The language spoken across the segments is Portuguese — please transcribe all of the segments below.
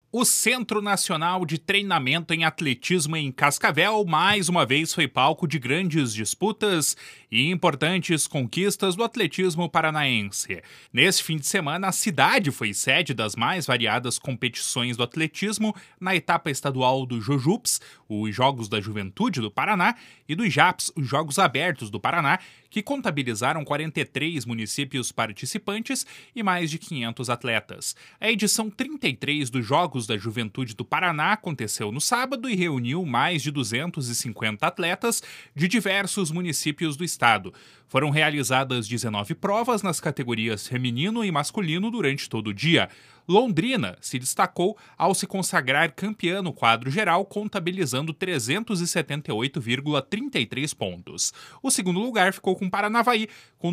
O Centro Nacional de Treinamento em Atletismo em Cascavel mais uma vez foi palco de grandes disputas e importantes conquistas do atletismo paranaense. Neste fim de semana, a cidade foi sede das mais variadas competições do atletismo na etapa estadual do Jojups, os Jogos da Juventude do Paraná, e do JAPS, os Jogos Abertos do Paraná, que contabilizaram 43 municípios participantes e mais de 500 atletas. A edição 33 dos Jogos da Juventude do Paraná aconteceu no sábado e reuniu mais de 250 atletas de diversos municípios do estado. Foram realizadas 19 provas nas categorias feminino e masculino durante todo o dia. Londrina se destacou ao se consagrar campeã no quadro geral, contabilizando 378,33 pontos. O segundo lugar ficou com Paranavaí, com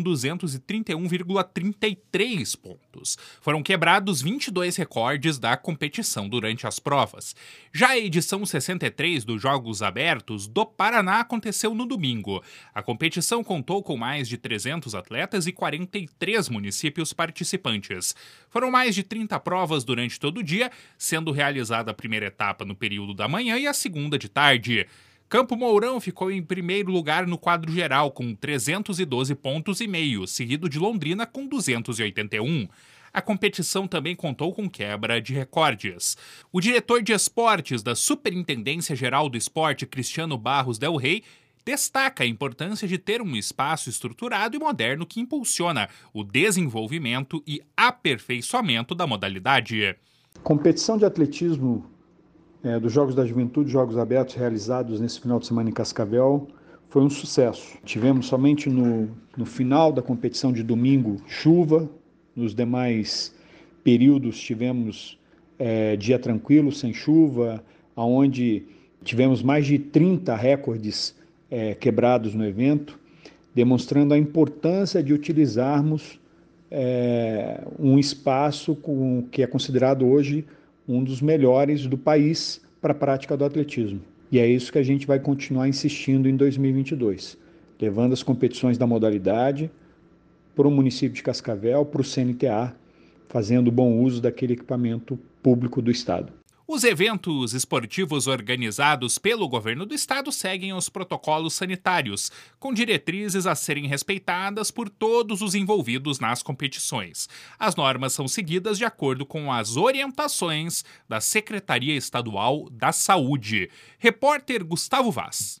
231,33 pontos. Foram quebrados 22 recordes da competição durante as provas. Já a edição 63 dos Jogos Abertos do Paraná aconteceu no domingo. A competição contou com mais de 300 atletas e 43 municípios participantes. Foram mais de 30 provas durante todo o dia, sendo realizada a primeira etapa no período da manhã e a segunda de tarde. Campo Mourão ficou em primeiro lugar no quadro geral com 312 pontos e meio, seguido de Londrina com 281. A competição também contou com quebra de recordes. O diretor de esportes da Superintendência Geral do Esporte, Cristiano Barros Del Rey, destaca a importância de ter um espaço estruturado e moderno que impulsiona o desenvolvimento e aperfeiçoamento da modalidade. Competição de atletismo dos Jogos da Juventude, Jogos Abertos realizados nesse final de semana em Cascavel, foi um sucesso. Tivemos somente no final da competição de domingo chuva, nos demais períodos tivemos dia tranquilo, sem chuva, onde tivemos mais de 30 recordes quebrados no evento, demonstrando a importância de utilizarmos um espaço que é considerado hoje um dos melhores do país para a prática do atletismo. E é isso que a gente vai continuar insistindo em 2022, levando as competições da modalidade para o município de Cascavel, para o CNTA, fazendo bom uso daquele equipamento público do estado. Os eventos esportivos organizados pelo governo do estado seguem os protocolos sanitários, com diretrizes a serem respeitadas por todos os envolvidos nas competições. As normas são seguidas de acordo com as orientações da Secretaria Estadual da Saúde. Repórter Gustavo Vaz.